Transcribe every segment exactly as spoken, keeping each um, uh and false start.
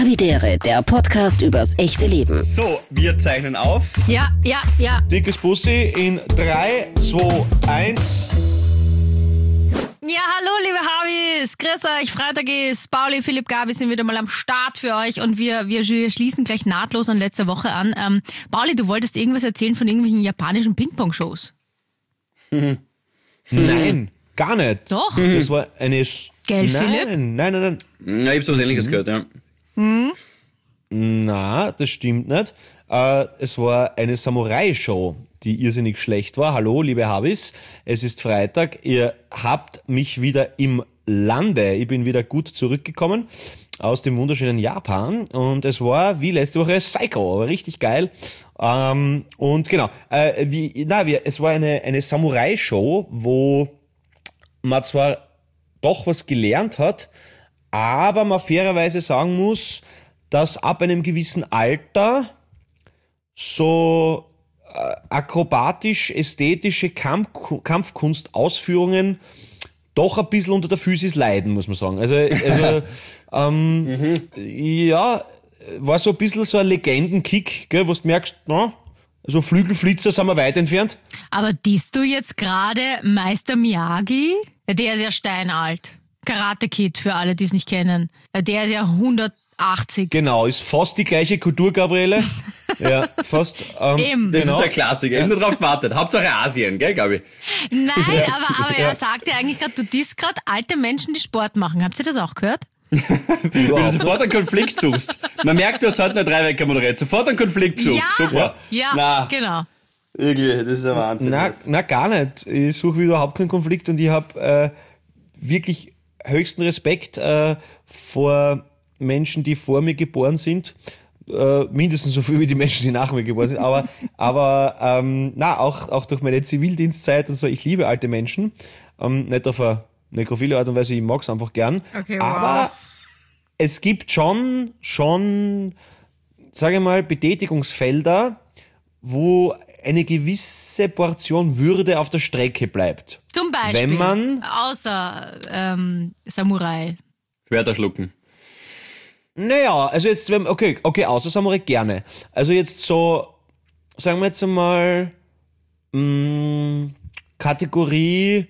Havidere, der Podcast übers echte Leben. So, wir zeichnen auf. Ja, ja, ja. Dickes Bussi in drei, zwei, eins. Ja, hallo liebe Habis, grüß euch, Freitag ist, Pauli, Philipp, Gabi sind wieder mal am Start für euch und wir, wir, wir schließen gleich nahtlos an letzte Woche an. Ähm, Pauli, du wolltest irgendwas erzählen von irgendwelchen japanischen Ping-Pong-Shows? Nein, gar nicht. Doch. Das war eine... Sch- Gell, nein, Philipp? nein, nein, nein. Ja, ich hab so was Ähnliches gehört, ja. Na, das stimmt nicht. Äh, es war eine Samurai-Show, die irrsinnig schlecht war. Hallo, liebe Habis, es ist Freitag. Ihr habt mich wieder im Lande. Ich bin wieder gut zurückgekommen aus dem wunderschönen Japan. Und es war wie letzte Woche Psycho, aber richtig geil. Ähm, und genau, äh, wie, na, wir, es war eine, eine Samurai-Show, wo man zwar doch was gelernt hat, aber man fairerweise sagen muss, dass ab einem gewissen Alter so äh, akrobatisch-ästhetische Kampf, Kampfkunstausführungen doch ein bisschen unter der Physis leiden, muss man sagen. Also, also ähm, mhm. ja, war so ein bisschen so ein Legendenkick, gell, wo du merkst, na, so Flügelflitzer sind wir weit entfernt. Aber diest du jetzt gerade Meister Miyagi? Der ist ja steinalt. Karate Kid für alle, die es nicht kennen. Der ist ja hundertachtzig. Genau, ist fast die gleiche Kultur, Gabriele. Ja, fast. Ähm, Eben. Das genau. ist der Klassiker. Ich hab nur drauf gewartet. Hauptsache Asien, gell, Gabi? Nein, aber, aber er sagt ja eigentlich gerade, du disst gerade alte Menschen, die Sport machen. Habt ihr das auch gehört? Wenn du sofort einen Konflikt suchst. Man merkt, du hast heute eine Dreiwecker moderiert. Sofort einen Konflikt suchst. Ja, Super. ja, Na, genau. wirklich, das ist ein Wahnsinn. Na, na, gar nicht. Ich suche überhaupt keinen Konflikt und ich habe äh, wirklich höchsten Respekt äh, vor Menschen, die vor mir geboren sind. Äh, mindestens so viel wie die Menschen, die nach mir geboren sind. Aber, aber ähm, na, auch, auch durch meine Zivildienstzeit und so, ich liebe alte Menschen. Ähm, nicht auf eine nekrophile Art und Weise, ich mag es einfach gern. Okay, wow. Aber es gibt schon, schon, sage ich mal, Betätigungsfelder, wo eine gewisse Portion Würde auf der Strecke bleibt. Zum Beispiel. Wenn man, außer ähm, Samurai. Schwerter schlucken. naja, also jetzt, wenn- okay, okay, außer Samurai gerne. Also jetzt so, sagen wir jetzt einmal, mh, Kategorie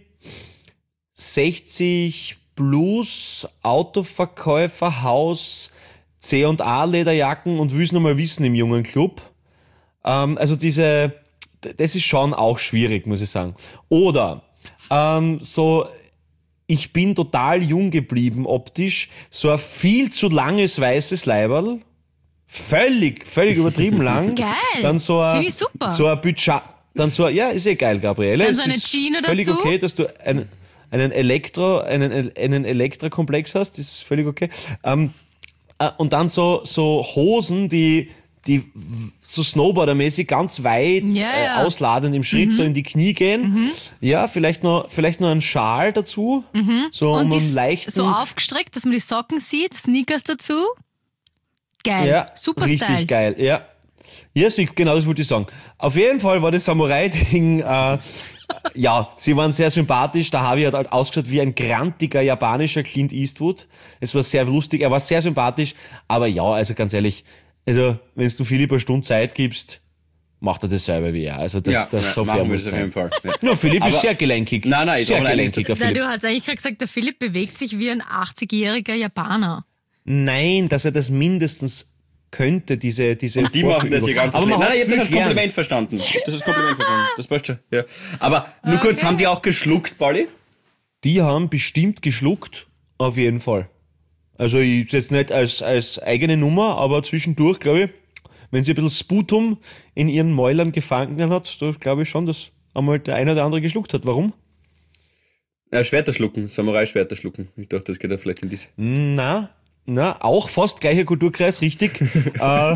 sechzig plus, Autoverkäufer, Haus, C und A Lederjacken und will's noch mal wissen im jungen Club. Ähm, also diese, das ist schon auch schwierig, muss ich sagen. Oder ähm, so, ich bin total jung geblieben optisch, so ein viel zu langes weißes Leiberl, völlig, völlig übertrieben lang. Geil. Dann so ein, Finde ich super. so ein Budget, dann so ein, ja, ist eh geil, Gabriele. Dann Es so eine ist Jeans völlig dazu. okay, dass du einen, einen Elektro, einen, einen Elektra-Komplex hast, das ist völlig okay. Ähm, äh, und dann so, so Hosen, die, die so Snowboarder-mäßig ganz weit Ja, äh, ja. ausladend im Schritt so in die Knie gehen. Ja, vielleicht noch, vielleicht noch einen Schal dazu. So Und um die einen s- leichten. so aufgestreckt, dass man die Socken sieht, Sneakers dazu. Geil. ja, Super richtig Style. geil. Ja, ja, sie, genau das wollte ich sagen. Auf jeden Fall war das Samurai-Ding. Äh, ja, sie waren sehr sympathisch. Der Harvey hat halt ausgeschaut wie ein grantiger japanischer Clint Eastwood. Es war sehr lustig. Er war sehr sympathisch. Aber ja, also ganz ehrlich, also wenn du Philipp eine Stunde Zeit gibst, macht er das selber wie er. Also das, Ja, das ja, so fair machen wir muss das auf jeden sein. Fall. Ja. Ja, Philipp ist Aber- sehr gelenkig. Nein, nein, ist sehr auch ein gelenkiger Na, Philipp. du hast eigentlich gerade gesagt, der Philipp bewegt sich wie ein achtzigjähriger Japaner. Nein, dass er das mindestens könnte, diese, diese Die machen das hier ganz Aber schlecht. man Nein, hat nein, ich hab viel das als gelernt. Kompliment verstanden. Das ist als Kompliment verstanden. Das passt schon. Ja. Aber nur kurz, haben die auch geschluckt, Pauli? Die haben bestimmt geschluckt, auf jeden Fall. Also ich jetzt nicht als, als eigene Nummer, aber zwischendurch, glaube ich, wenn sie ein bisschen Sputum in ihren Mäulern gefangen hat, da glaube ich schon, dass einmal der eine oder andere geschluckt hat. Warum? Ja, Schwerter schlucken, Samurai-Schwerter schlucken. Ich dachte, das geht ja vielleicht in diese. Na, na, auch fast gleicher Kulturkreis, richtig. äh,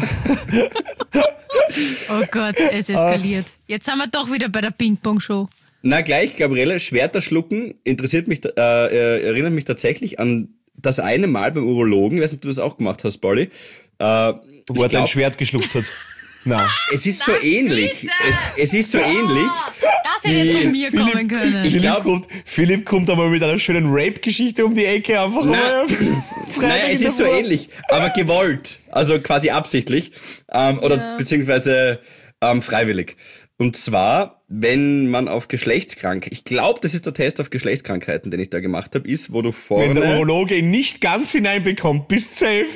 Oh Gott, es eskaliert. Jetzt sind wir doch wieder bei der Ping-Pong-Show. Na gleich, Gabriele, Schwerter schlucken interessiert mich, äh, äh, erinnert mich tatsächlich an das eine Mal beim Urologen, ich weiß nicht, ob du das auch gemacht hast, Pauli. Äh, wo er dein Schwert geschluckt hat. Nein. Es ist so ähnlich. Es, es ist so ähnlich. Das hätte jetzt von mir Philipp- kommen können. Ich Philipp, glaub- kommt, Philipp kommt einmal mit einer schönen Rape-Geschichte um die Ecke, einfach mal. Naja, es ist so ähnlich, aber gewollt. Also quasi absichtlich. Ähm, oder Ja. beziehungsweise ähm, freiwillig. Und zwar, wenn man auf Geschlechtskrank, ich glaube, das ist der Test auf Geschlechtskrankheiten, den ich da gemacht habe, ist, wo du Wenn der vorne, Urologe ihn nicht ganz hineinbekommt, bist safe.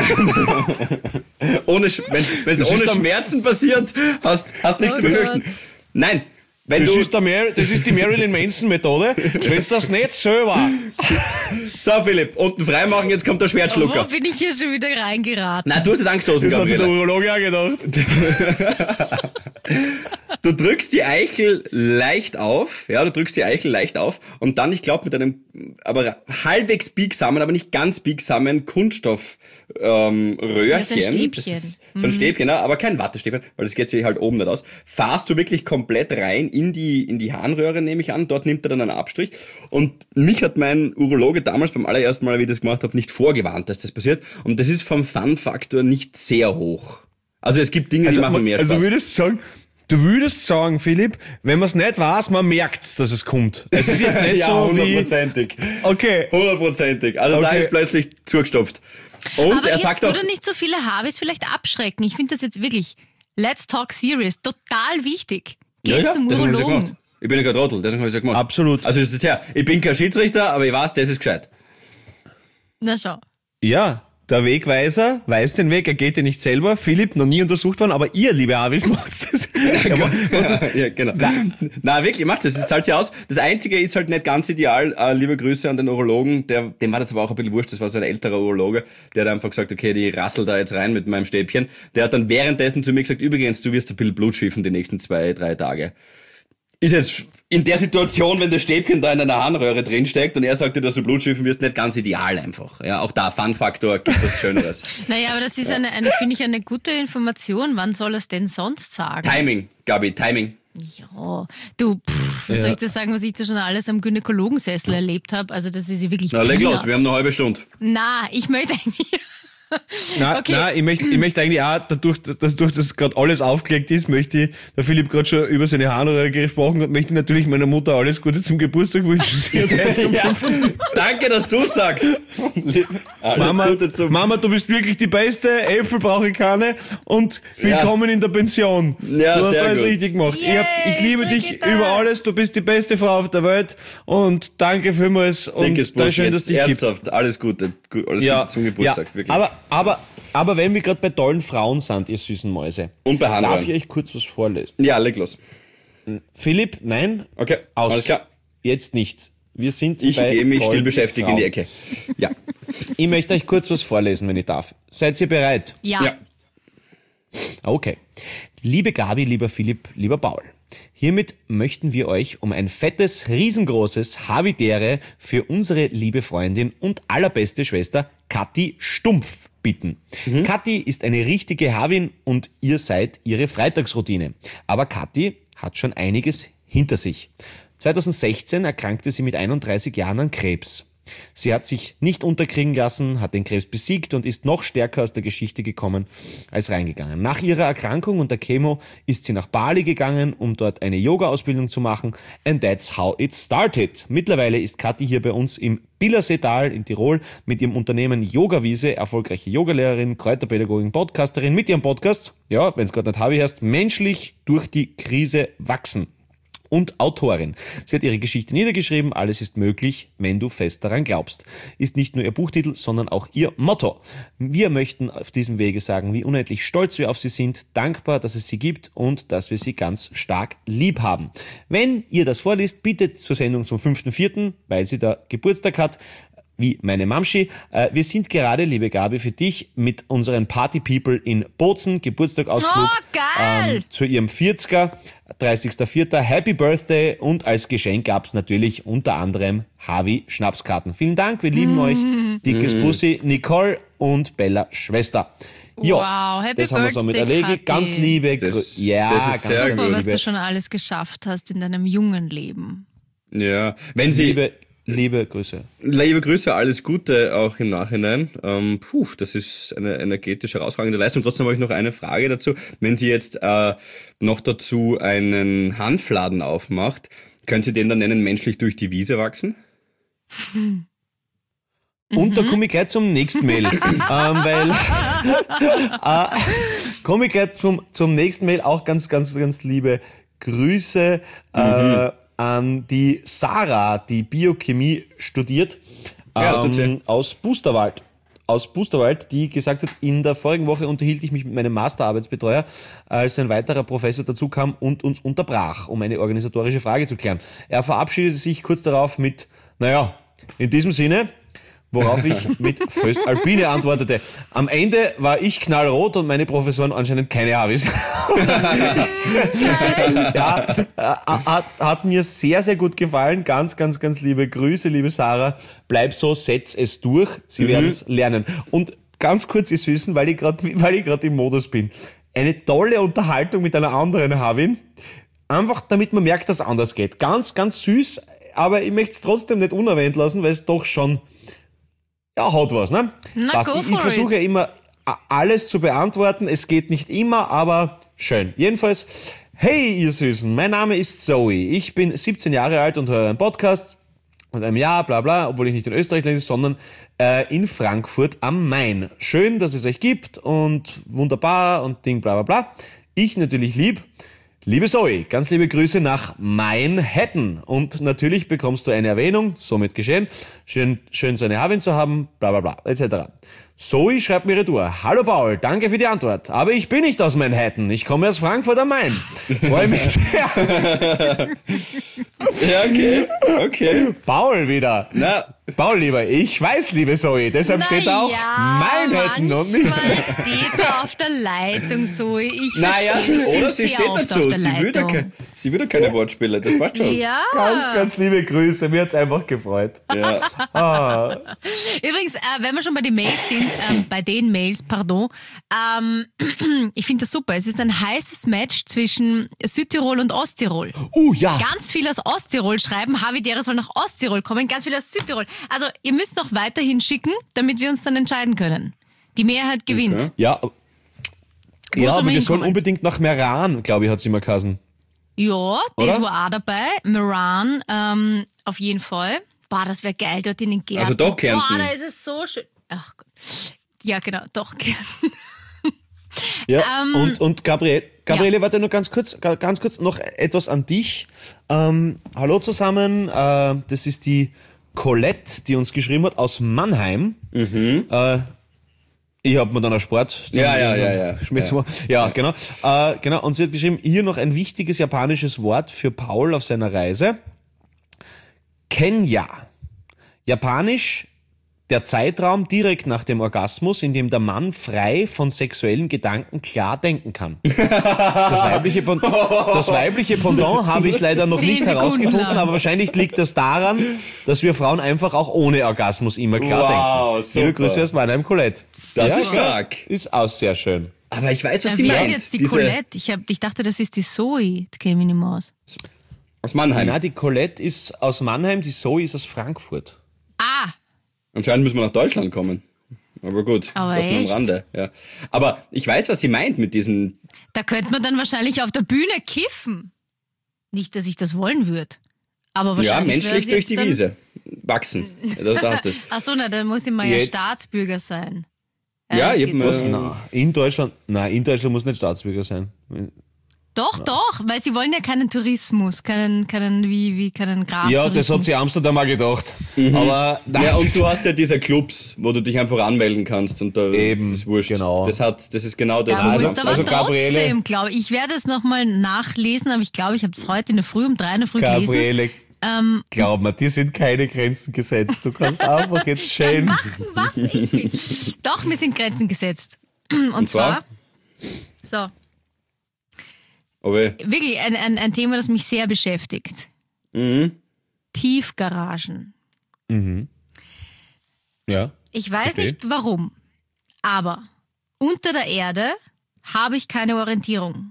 ohne, Sch- wenn es Das ohne ist am- Schmerzen passiert, hast, hast nichts Oh zu befürchten. Gott. Nein, wenn Das du, ist, der Mar- das ist die Marilyn Manson-Methode. Wenn es das nicht selber. so Philipp, unten frei machen, jetzt kommt der Wo Schwertschlucker. bin ich hier schon wieder reingeraten? Nein, du hast es angestoßen, Das hat sich der Gabriele. Urologe auch gedacht. Du drückst die Eichel leicht auf, ja, du drückst die Eichel leicht auf und dann, ich glaube, mit einem, aber halbwegs biegsamen, aber nicht ganz biegsamen Kunststoff, ähm, Röhrchen. Das ist ein Stäbchen. ist so ein Stäbchen, ja, aber kein Wattestäbchen, weil das geht sich halt oben nicht aus. Fahrst du wirklich komplett rein in die, in die Harnröhre, nehme ich an, dort nimmt er dann einen Abstrich und mich hat mein Urologe damals beim allerersten Mal, wie ich das gemacht habe, nicht vorgewarnt, dass das passiert und das ist vom Fun-Faktor nicht sehr hoch. Also es gibt Dinge, die machen mehr also Spaß. du würdest sagen, du würdest sagen, Philipp, wenn man es nicht weiß, man merkt's, dass es kommt. Es ist jetzt nicht ja, so wie... hundertprozentig. Okay. Hundertprozentig. Also da Okay. ist plötzlich zugestopft. Und Aber er jetzt sagt tu auch, doch nicht so viele Habis vielleicht abschrecken. Ich finde das jetzt wirklich, let's talk serious, total wichtig. Geht's ja, ja, zum deswegen hab ich's ja Urologen. gemacht. Ich bin ja gerade Trottel, deswegen habe ich es ja gemacht. Absolut. Also das ist her. Ich bin kein Schiedsrichter, aber ich weiß, das ist gescheit. Na schau. Ja, der Wegweiser weiß den Weg, er geht ja nicht selber. Philipp, noch nie untersucht worden, aber ihr, liebe Avis, macht das. Ja, macht das. ja, genau. Na, wirklich, macht das. Es zahlt sich aus. Das Einzige ist halt nicht ganz ideal. Äh, liebe Grüße an den Urologen. Der, dem war das aber auch ein bisschen wurscht. Das war so ein älterer Urologe. Der hat einfach gesagt, okay, die rassel da jetzt rein mit meinem Stäbchen. Der hat dann währenddessen zu mir gesagt, übrigens, du wirst ein bisschen Blut schiffen die nächsten zwei, drei Tage. Ist jetzt in der Situation, wenn das Stäbchen da in einer Harnröhre drinsteckt und er sagt dir, dass du Blut schiffen wirst, nicht ganz ideal einfach. Ja, auch da, Fun-Faktor, gibt was Schöneres. Naja, aber das ist eine, eine finde ich, eine gute Information. Wann soll er es denn sonst sagen? Timing, Gabi, Timing. Ja, du, pff, was soll ich dir sagen, was ich da schon alles am Gynäkologensessel erlebt habe? Also das ist ja wirklich Na, leg los, Peanuts. wir haben noch eine halbe Stunde. Na, ich möchte eigentlich... Nein, Okay. nein, ich möchte, ich möchte eigentlich auch, dadurch, dass durch das gerade alles aufgelegt ist, möchte ich, der Philipp gerade schon über seine Harnröhre gesprochen hat, möchte ich natürlich meiner Mutter alles Gute zum Geburtstag wünschen. Sie hat heute um Ja, danke, dass du sagst. Alles Mama, Gute zum... Mama, du bist wirklich die Beste, Äpfel brauche ich keine und willkommen in der Pension. Ja, du hast sehr alles gut. richtig gemacht. Ich, hab, ich Yay, liebe dich Brigitte. über alles, du bist die beste Frau auf der Welt und danke vielmals und Dickes da Busch, schön, dass jetzt es dich gibt. ernsthaft, alles Gute, Gu- alles Ja, Gute zum Geburtstag, ja. wirklich. Aber, aber, aber wenn wir gerade bei tollen Frauen sind, ihr süßen Mäuse, Und bei darf Harnröhren. ich euch kurz was vorlesen? Ja, leg los. Philipp, nein, Okay, aus. alles klar. Jetzt nicht. Wir sind Ich bei gehe mich tollen still beschäftigen in die Frauen. Ecke. Ja. Ich möchte euch kurz was vorlesen, wenn ich darf. Seid ihr bereit? Ja. ja. Okay. Liebe Gabi, lieber Philipp, lieber Paul. Hiermit möchten wir euch um ein fettes, riesengroßes Havidere für unsere liebe Freundin und allerbeste Schwester Kathi Stumpf bitten. Mhm. Kathi ist eine richtige Havin und ihr seid ihre Freitagsroutine. Aber Kathi hat schon einiges hinter sich. zweitausendsechzehn erkrankte sie mit einunddreißig Jahren an Krebs. Sie hat sich nicht unterkriegen lassen, hat den Krebs besiegt und ist noch stärker aus der Geschichte gekommen als reingegangen. Nach ihrer Erkrankung und der Chemo ist sie nach Bali gegangen, um dort eine Yoga-Ausbildung zu machen. And that's how it started. Mittlerweile ist Kathi hier bei uns im Billerseetal in Tirol mit ihrem Unternehmen Yogawiese, erfolgreiche Yogalehrerin, Kräuterpädagogin, Podcasterin mit ihrem Podcast, ja, wenn es gerade nicht habe heißt, menschlich durch die Krise wachsen. Und Autorin. Sie hat ihre Geschichte niedergeschrieben, alles ist möglich, wenn du fest daran glaubst. Ist nicht nur ihr Buchtitel, sondern auch ihr Motto. Wir möchten auf diesem Wege sagen, wie unendlich stolz wir auf sie sind, dankbar, dass es sie gibt und dass wir sie ganz stark lieb haben. Wenn ihr das vorliest, bitte zur Sendung zum fünften vierten, weil sie da Geburtstag hat, wie meine Mamschi. Äh, wir sind gerade, liebe Gabi, für dich mit unseren Party People in Bozen, Geburtstagausflug Oh, geil! ähm, zu ihrem vierziger, dreißigster vierter Happy Birthday und als Geschenk gab's natürlich unter anderem Havi Schnapskarten. Vielen Dank, wir lieben euch. Dickes Bussi, Nicole und Bella Schwester. Ja, Wow, Happy das haben wir so mit Birthday, erledigt. Kathi. Ganz liebe Das- Grü- ja, das ist ganz sehr Super, gut. was liebe, du schon alles geschafft hast in deinem jungen Leben. Ja. Wenn sie, liebe liebe Grüße. Liebe Grüße, alles Gute auch im Nachhinein. Ähm, puh, das ist eine energetisch herausragende Leistung. Trotzdem habe ich noch eine Frage dazu. Wenn sie jetzt äh, noch dazu einen Hanfladen aufmacht, können Sie den dann nennen, menschlich durch die Wiese wachsen? Und mhm. da komme ich gleich zum nächsten Mail. ähm, weil äh, komme ich gleich zum, zum nächsten Mail. Auch ganz, ganz, ganz liebe Grüße mhm. äh, an die Sarah, die Biochemie studiert, ja, ähm, aus Busterwald. Aus Busterwald, die gesagt hat, in der vorigen Woche unterhielt ich mich mit meinem Masterarbeitsbetreuer, als ein weiterer Professor dazu kam und uns unterbrach, um eine organisatorische Frage zu klären. Er verabschiedete sich kurz darauf mit, naja, in diesem Sinne, worauf ich mit Föstalpine antwortete. Am Ende war ich knallrot und meine Professoren anscheinend keine Avis. ja, hat, hat mir sehr, sehr gut gefallen. Ganz, ganz, ganz liebe Grüße, liebe Sarah. Bleib so, setz es durch. Sie mhm. werden es lernen. Und ganz kurz, ihr Süßen, weil ich gerade weil ich gerade im Modus bin. Eine tolle Unterhaltung mit einer anderen Havin. Einfach, damit man merkt, dass es anders geht. Ganz, ganz süß, aber ich möchte es trotzdem nicht unerwähnt lassen, weil es doch schon ja, hat was, ne? Na, go ich ich versuche ja immer alles zu beantworten. Es geht nicht immer, aber schön. Jedenfalls, hey, ihr Süßen, mein Name ist Zoe. Ich bin siebzehn Jahre alt und höre einen Podcast und einem Jahr, bla bla, obwohl ich nicht in Österreich lebe, sondern äh, in Frankfurt am Main. Schön, dass es euch gibt und wunderbar und Ding, bla bla bla. Ich natürlich lieb. Liebe Zoe, ganz liebe Grüße nach Manhattan. Und natürlich bekommst du eine Erwähnung, somit geschehen. Schön, schön so eine Havin zu haben, bla bla bla, et cetera. Zoe schreibt mir retour. Hallo Paul, danke für die Antwort. Aber ich bin nicht aus Manhattan, ich komme aus Frankfurt am Main. Freue mich sehr. Ja, okay, okay. Paul wieder. Na. Paul, lieber, ich weiß, liebe Zoe, deshalb Na steht da auch ja, Manhattan und nicht... manchmal steht man auf der Leitung, Zoe. Ich Naja, verstehe, ich stehe oder sie sehr steht oft dazu. auf der Sie will, da Leitung. ke- sie will da keine Wortspiele, das passt schon. Ja. Ganz, ganz liebe Grüße, mir hat's einfach gefreut. Ja. Ah. Übrigens, äh, wenn wir schon bei den Mails sind, ähm, bei den Mails, pardon, ähm, ich finde das super. Es ist ein heißes Match zwischen Südtirol und Osttirol. Uh, ja. Ganz viele aus Osttirol schreiben, Havidere soll nach Osttirol kommen, ganz viele aus Südtirol. Also ihr müsst noch weiterhin schicken, damit wir uns dann entscheiden können. Die Mehrheit gewinnt. Okay. Ja, Wo ja soll aber man wir sollen hinkommen? unbedingt nach Meran, glaube ich, hat sie immer geheißen. Ja, das Oder? war auch dabei. Meran, ähm, auf jeden Fall. Boah, das wäre geil dort in den Gärten. Also doch Kärnten. Boah, da ist es so schön. Ach Gott. Ja, genau, doch Kärnten. Ja, Ähm, und, und Gabriele, Gabriele ja. warte nur ganz kurz, ga- ganz kurz noch etwas an dich. Ähm, hallo zusammen, äh, das ist die Colette, die uns geschrieben hat aus Mannheim. Mhm. Äh, ich habe mir dann einen Sport. Ja, ja, ja, ja. Schmitz- ja, ja, genau. Äh, genau. Und sie hat geschrieben, hier noch ein wichtiges japanisches Wort für Paul auf seiner Reise. Kenya. Japanisch der Zeitraum direkt nach dem Orgasmus, in dem der Mann frei von sexuellen Gedanken klar denken kann. Das weibliche, Pon- das weibliche Pendant habe ich leider noch Zehn nicht Sekunden herausgefunden, lang. aber wahrscheinlich liegt das daran, dass wir Frauen einfach auch ohne Orgasmus immer klar Wow, denken. super. Liebe Grüße aus Mannheim, Colette. Das ist stark. Ist auch sehr schön. Aber ich weiß, was Äh, sie Wie ist meint. jetzt die Diese- Colette? Ich, hab, ich dachte, das ist die Zoe. Das käme ich nicht mehr aus. Aus Mannheim. Na, die Colette ist aus Mannheim, die Zoe ist aus Frankfurt. Ah, Anscheinend müssen wir nach Deutschland kommen. Aber gut, Aber das nur am echt? Rande. Ja. Aber ich weiß, was sie meint mit diesen... da könnte man dann wahrscheinlich auf der Bühne kiffen. Nicht, dass ich das wollen würde. Aber Ja, wahrscheinlich menschlich wär's durch jetzt die dann- Wiese. Wachsen. Da, da hast du es. Ach so, na, dann muss ich mal ja Jetzt- Staatsbürger sein. Ja, das ich geht hab doch. mir- Na, in Deutschland, nein, in Deutschland muss nicht Staatsbürger sein. Doch, doch, weil sie wollen ja keinen Tourismus, keinen, keinen, wie, wie, keinen Gras. Ja, das hat sich Amsterdam mal gedacht. Aber nein, Ja, und du hast ja diese Clubs, wo du dich einfach anmelden kannst und da Eben, ist wurscht. genau. Das hat, das ist genau das, Da was muss sie aber also trotzdem, Gabriele- glaube ich. Ich werde es nochmal nachlesen, aber ich glaube, ich habe es heute in der Früh um drei in der Früh gelesen. Gabriele, Ähm, glaub mir, dir sind keine Grenzen gesetzt. Du kannst einfach jetzt schön... machen, was ich will. Doch, mir sind Grenzen gesetzt. Und, Und zwar? zwar, so, Aber wirklich ein, ein, ein Thema, das mich sehr beschäftigt. mhm. Tiefgaragen. Ja. Ich weiß Verstehe. nicht warum, aber unter der Erde habe ich keine Orientierung.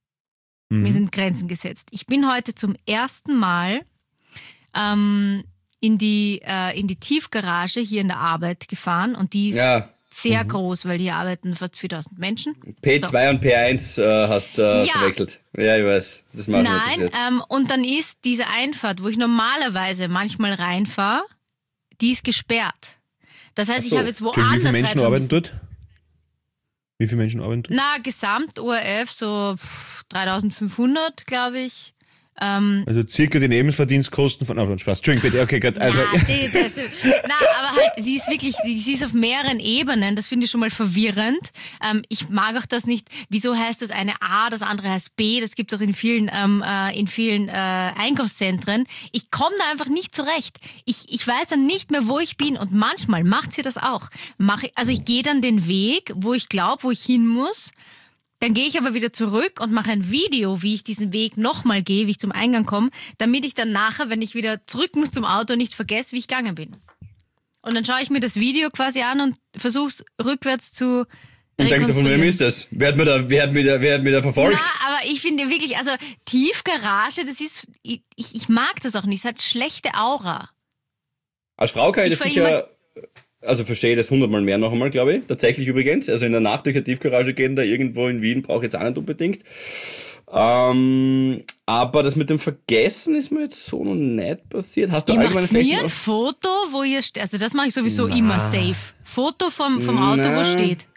Mir sind Grenzen gesetzt. Ich bin heute zum ersten Mal ähm, in die, äh, in die Tiefgarage hier in der Arbeit gefahren und die ist Ja. sehr groß, weil hier arbeiten fast viertausend Menschen. P zwei und P eins äh, hast äh, Ja. verwechselt. Ja, ich weiß. Das macht Nein, ähm, und dann ist diese Einfahrt, wo ich normalerweise manchmal reinfahre, die ist gesperrt. Das heißt, Ach so. ich habe jetzt Entschuldigung, woanders wie viele Menschen reinfahren arbeiten müssen. dort? Wie viele Menschen arbeiten dort? Na, Gesamt O R F so pff, dreitausendfünfhundert, glaube ich. Ähm, Also circa die Nebenverdienstkosten von... Oh, Spaß. Entschuldigung, bitte. Okay, gut. Also, ja, die, das, na, aber halt, sie ist wirklich, sie, sie ist auf mehreren Ebenen. Das finde ich schon mal verwirrend. Ähm, ich mag auch das nicht. Wieso heißt das eine A, das andere heißt B? Das gibt es auch in vielen, ähm, äh, in vielen äh, Einkaufszentren. Ich komme da einfach nicht zurecht. Ich, ich weiß dann nicht mehr, wo ich bin. Und manchmal macht sie das auch. Mach ich, also ich gehe dann den Weg, wo ich glaube, wo ich hin muss. Dann gehe ich aber wieder zurück und mache ein Video, wie ich diesen Weg nochmal gehe, wie ich zum Eingang komme, damit ich dann nachher, wenn ich wieder zurück muss zum Auto, nicht vergesse, wie ich gegangen bin. Und dann schaue ich mir das Video quasi an und versuche es rückwärts zu Und denkst du, von rekonstruieren. wem ist das? Wer hat mir da, wer hat mir da, wer hat mir da verfolgt? Na, aber ich finde wirklich, also Tiefgarage, das ist, ich, ich mag das auch nicht, es hat schlechte Aura. Als Frau kann ich, Ich das war sicher, also verstehe das hundertmal mehr noch einmal, glaube ich. Tatsächlich übrigens. Also in der Nacht durch eine Tiefgarage gehen, da irgendwo in Wien, brauche ich jetzt auch nicht unbedingt. Ähm, aber das mit dem Vergessen ist mir jetzt so noch nicht passiert. Hast du Ihr allgemein macht nie vielleicht ein noch- Foto, wo ihr, ste- also das mache ich sowieso immer safe. Foto vom, vom Auto, Na. wo steht.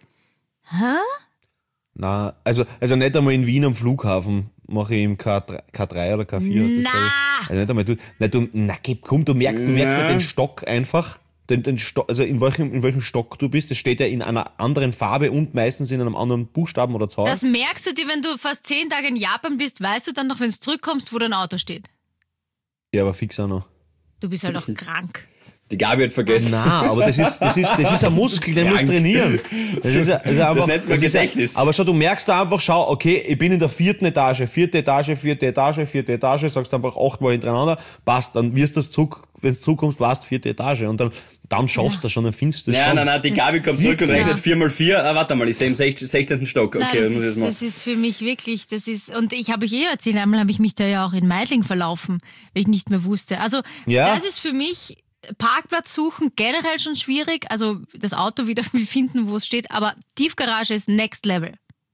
na, also, also nicht einmal in Wien am Flughafen mache ich im K drei, K drei oder K vier. heißt das, Na. glaub ich. Also nicht einmal, du, nein, du, na, gib, komm, du merkst, du merkst ja Na. den Stock einfach. Den, den Stock, also in welchem, in welchem Stock du bist, das steht ja in einer anderen Farbe und meistens in einem anderen Buchstaben oder Zahl. Das merkst du dir, wenn du fast zehn Tage in Japan bist, weißt du dann noch, wenn du zurückkommst, wo dein Auto steht. Ja, aber fix auch noch. Du bist halt auch krank. Die Gabi hat vergessen. Na, aber das ist, das ist, das ist ein Muskel, den musst du trainieren. Das ist, ein- also einfach, nennt man das ist ein- Gedächtnis. Aber schau, du merkst da einfach, schau, okay, ich bin in der vierten Etage, vierte Etage, vierte Etage, vierte Etage, sagst einfach achtmal hintereinander, passt, dann wirst du das zurück, wenn du zurückkommst, passt, vierte Etage. Und dann, dann schaffst du das schon, dann findest du das Nein, schon. nein, nein, die Gabi kommt zurück und ja. rechnet vier mal vier. Ah, warte mal, ich sehe im sechzehnten Stock. Okay, Nein, dann muss ich das, das ist, mal. das ist für mich wirklich, das ist, und ich habe euch eh erzählt, einmal habe ich mich da ja auch in Meidling verlaufen, weil ich nicht mehr wusste. Also, Ja. das ist für mich, Parkplatz suchen generell schon schwierig, also das Auto wieder finden, wo es steht, aber Tiefgarage ist Next Level.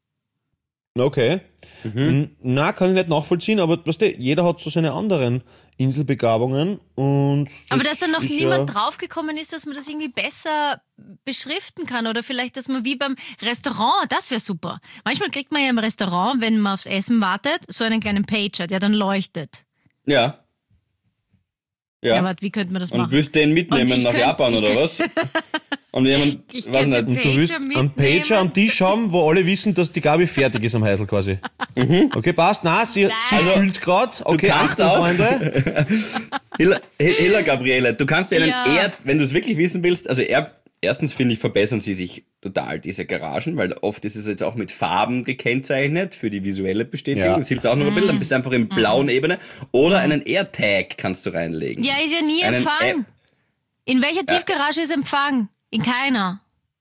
Okay. Mhm. N- Na, kann ich nicht nachvollziehen, aber weißt du, jeder hat so seine anderen Inselbegabungen und. Aber dass da noch ist niemand ja, draufgekommen ist, dass man das irgendwie besser beschriften kann oder vielleicht, dass man wie beim Restaurant, das wäre super. Manchmal kriegt man ja im Restaurant, wenn man aufs Essen wartet, so einen kleinen Pager, der dann leuchtet. Ja. Ja, Ja. warte, wie könnte man das Und machen? willst du den Und mitnehmen ich nach könnt- Japan ich oder was? Und jemand, Ich weiß könnte nicht. Pager Du willst einen mitnehmen. Pager am Tisch haben, wo alle wissen, dass die Gabi fertig ist am Heisel quasi. Okay, passt. Nein, sie, sie Also, spült gerade. Okay, kannst Achtung, auch- Freunde. Hilla, Hilla Gabriele, du kannst dir einen Ja. eher, wenn du es wirklich wissen willst, also er, erstens finde ich, verbessern sie sich total, diese Garagen, weil oft ist es jetzt auch mit Farben gekennzeichnet für die visuelle Bestätigung. Ja. Das hilft auch noch ein bisschen, dann bist du einfach in blauen Ebene. Oder einen AirTag kannst du reinlegen. Ja, ist ja nie Einen Empfang. App- In welcher Tiefgarage ist Empfang? In keiner.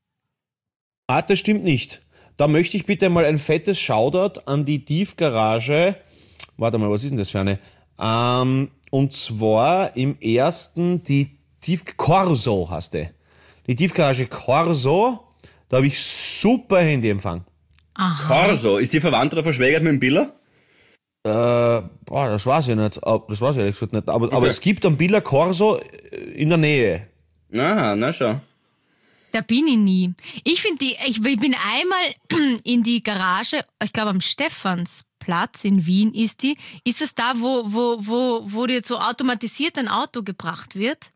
Ah, das stimmt nicht. Da möchte ich bitte mal ein fettes Shoutout an die Tiefgarage. Warte mal, was ist denn das für eine? Ähm, und zwar im ersten die Tief Corso heißt die. Die Tiefgarage Corso, da habe ich super Handyempfang. Corso, ist die verwandt oder verschwägert mit dem Biller? Äh, boah, das weiß ich nicht. Aber- Das weiß ich ehrlich gesagt nicht. Aber, aber Okay. es gibt einen Billa Corso in der Nähe. Aha, na schau. Da bin ich nie. Ich finde die, ich bin einmal in die Garage, ich glaube am Stephansplatz in Wien ist die. Ist es da, wo, wo, wo, wo dir so automatisiert ein Auto gebracht wird?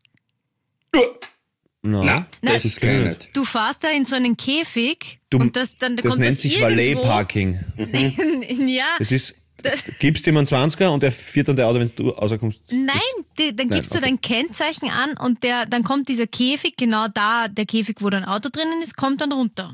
Na, Na, das Na, ist gar nicht. Du fährst da in so einen Käfig Du- und das, dann das kommt nennt das sich irgendwo. Valet-Parking. Ja, Das ist, gibst ihm einen zwanziger und er fährt dann der Auto, wenn du rauskommst. nein, die, dann gibst Nein, du dein Kennzeichen an und der, dann kommt dieser Käfig, genau da, der Käfig, wo dein Auto drinnen ist, kommt dann runter.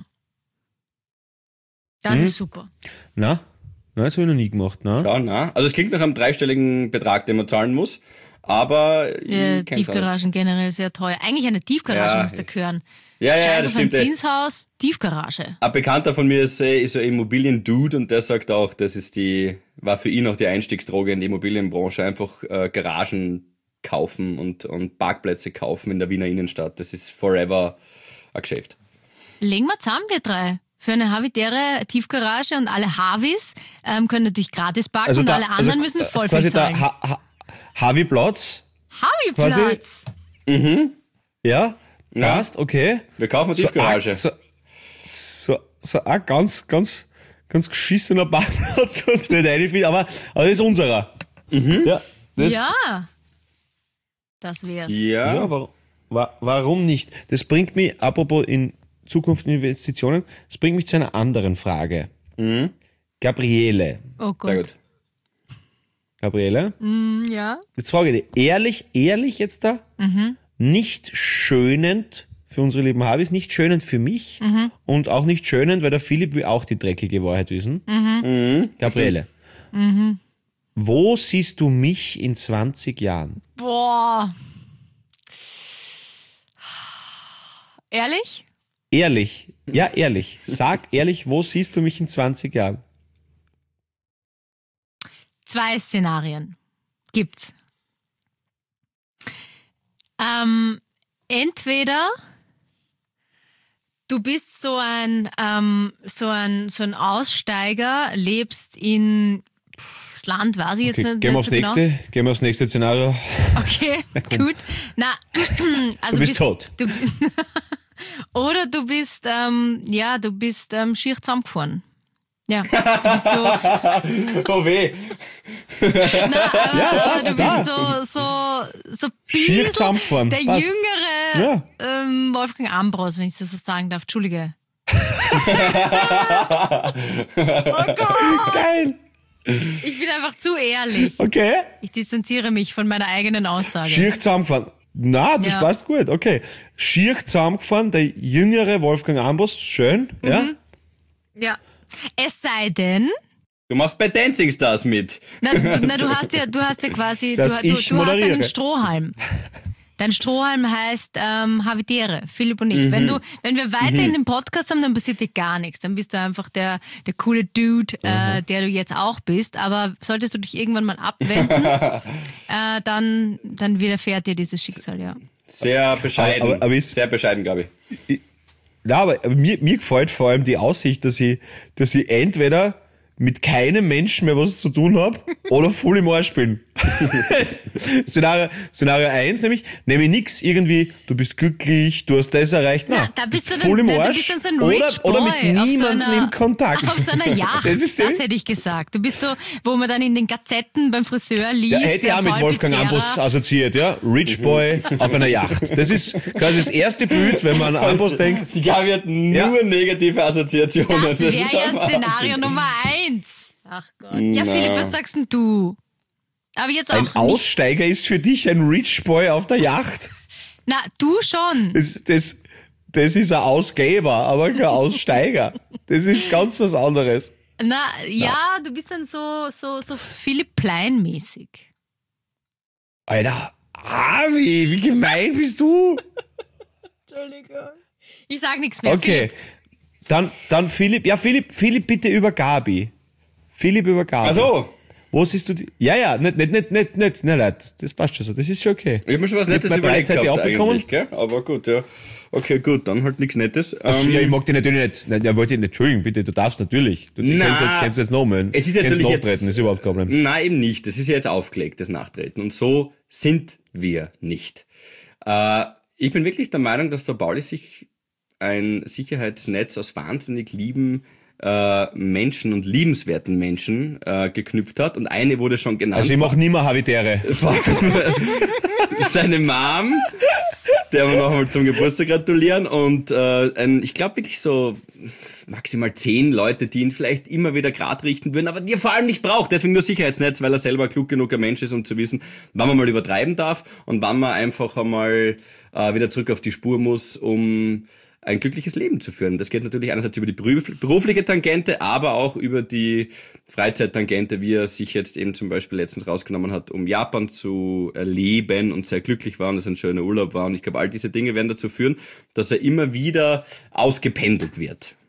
Das Mhm. ist super. Na? Na, das habe ich noch nie gemacht, ne? Schau, na. Also es klingt nach einem dreistelligen Betrag, den man zahlen muss, aber ich Äh, kenn's auch nicht. Tiefgaragen generell sehr teuer. Eigentlich eine Tiefgarage Ja, müsste gehören. Ja, ja, ja, Scheiß das auf ein stimmt. eh. Zinshaus, Tiefgarage. Ein Bekannter von mir ist, äh, ist so ein Immobilien-Dude und der sagt auch, das ist die, war für ihn auch die Einstiegsdroge in die Immobilienbranche, einfach äh, Garagen kaufen und, und Parkplätze kaufen in der Wiener Innenstadt. Das ist forever ein Geschäft. Legen wir zusammen, wir drei. Für eine habitäre Tiefgarage und alle Havis ähm, können natürlich gratis parken Also und da- alle anderen also, müssen äh, voll quasi viel zahlen. der ha ha Havi-Platz, Havi-Platz! ja, passt, okay. Wir kaufen eine Tiefgarage. So, so, so ein ganz, ganz, ganz geschissener Parkplatz, was nicht reinfällt, aber, aber das ist unserer. Ja, das, Ja, das wär's. Ja. ja warum, wa warum nicht? Das bringt mich, apropos in Zukunft Investitionen, das bringt mich zu einer anderen Frage. Gabriele, Oh Gott. Sehr gut. Gabriele, Ja. jetzt frage ich dich, ehrlich, ehrlich jetzt da, nicht schönend für unsere lieben Habis, nicht schönend für mich und auch nicht schönend, weil der Philipp will auch die dreckige Wahrheit wissen. Gabriele, wo siehst du mich in zwanzig Jahren? Boah. Ehrlich? Ehrlich, ja ehrlich, sag ehrlich, wo siehst du mich in zwanzig Jahren? Zwei Szenarien gibt's. Ähm, entweder du bist so ein, ähm, so ein, so ein Aussteiger, lebst in pff, das Land, weiß ich jetzt Okay, nicht, gehen wir nicht aufs so genau. nächste, gehen wir aufs nächste Szenario. Okay, gut. Na, also Du bist tot. Du, oder du bist, ähm, ja, du bist ähm, schier zusammengefahren. Ja, du bist so, Oh weh. na, aber, aber du bist so, so, so Schier bisschen zusammengefahren. der Passt. jüngere ähm, Wolfgang Ambros, wenn ich das so sagen darf. Entschuldige. Geil, Ich bin einfach zu ehrlich. okay. Ich distanziere mich von meiner eigenen Aussage. Schier zusammengefahren. Na, das Ja. passt gut, okay. Schier zusammengefahren, der jüngere Wolfgang Ambros, schön, ja. Ja. Es sei denn, Du machst bei Dancing Stars mit. na, du, na, du hast ja, du hast ja quasi, du, Dass du, du ich hast moderiere. einen Strohhalm. Dein Strohhalm heißt ähm, Habitäre, Philipp und ich. Mhm. Wenn du, wenn wir weiter in den Podcast haben, dann passiert dir gar nichts. Dann bist du einfach der, der coole Dude, äh, Mhm. der du jetzt auch bist. Aber solltest du dich irgendwann mal abwenden, äh, dann, dann widerfährt dir dieses Schicksal, ja. Sehr bescheiden. Aber- aber ist- Sehr bescheiden, Gabi. Ja, aber aber mir, mir gefällt vor allem die Aussicht, dass ich, dass ich entweder mit keinem Menschen mehr was zu tun habe oder voll im Arsch bin. Szenario, Szenario eins nämlich, nämlich nix irgendwie, du bist glücklich, du hast das erreicht. Nein, Na, da bist du dann, voll im na, du Arsch bist dann so ein oder, Rich Boy oder mit auf niemandem so einer, in Kontakt. auf so einer Yacht. Das ist das die- hätte ich gesagt. Du bist so, wo man dann in den Gazetten beim Friseur liest. Ja, hätte ich der auch mit Paul Wolfgang Pizzerra. Ambros assoziiert, ja. Rich Boy auf einer Yacht. Das ist quasi das erste Bild, wenn man an Ambros denkt. Die Gabi hat nur Ja. negative Assoziationen. Das wäre ist ja ein Szenario Wahnsinn. Nummer eins. Ach Gott. Ja, Philipp, was sagst denn du? Aber jetzt auch Ein nicht. Aussteiger ist für dich ein Rich Boy auf der Yacht. Na, du schon. Das, das, das ist ein Ausgeber, aber kein Aussteiger. Das ist ganz was anderes. Na, ja, du bist dann so, so, so Philipp Plein-mäßig. Alter, Harvey, wie gemein bist du? Entschuldigung. Ich sag nichts mehr. Okay, dann, dann Philipp, ja Philipp, Philipp bitte über Gabi. Philipp über Gabi. Ach so. Wo siehst du die? Ja, ja, nicht, nicht, nicht, nicht, nicht, nicht, nicht. Das passt schon so, das ist schon okay. Ich hab mir schon was Ich hab Nettes bei überlegt Breitseite gehabt abbekommen. eigentlich, gell? Aber gut, ja. Okay, gut, dann halt nichts Nettes. Also, Ähm, ja, ich mag dich natürlich nicht. Nein, ja, wollte ich nicht. Entschuldigen, bitte, du darfst natürlich. Du Na, kannst jetzt, kannst jetzt nochmal. es ist kannst natürlich jetzt- nachtreten, ist überhaupt kein Problem. Nein, eben nicht. Das ist ja jetzt aufgelegt, das Nachtreten. Und so sind wir nicht. Äh, ich bin wirklich der Meinung, dass der Pauli sich ein Sicherheitsnetz aus wahnsinnig lieben äh, Menschen und liebenswerten Menschen äh, geknüpft hat. Und eine wurde schon genannt. Also ich mache nie mehr Habitäre. Seine Mom, der wir nochmal zum Geburtstag gratulieren. Und äh, ein, ich glaube wirklich so maximal zehn Leute, die ihn vielleicht immer wieder grad richten würden, aber die er vor allem nicht braucht. Deswegen nur Sicherheitsnetz, weil er selber klug genug ein Mensch ist, um zu wissen, wann man mal übertreiben darf und wann man einfach einmal äh, wieder zurück auf die Spur muss, um ein glückliches Leben zu führen. Das geht natürlich einerseits über die berufliche Tangente, aber auch über die Freizeittangente, wie er sich jetzt eben zum Beispiel letztens rausgenommen hat, um Japan zu erleben und sehr glücklich war und es ein schöner Urlaub war. Und ich glaube, all diese Dinge werden dazu führen, dass er immer wieder ausgependelt wird.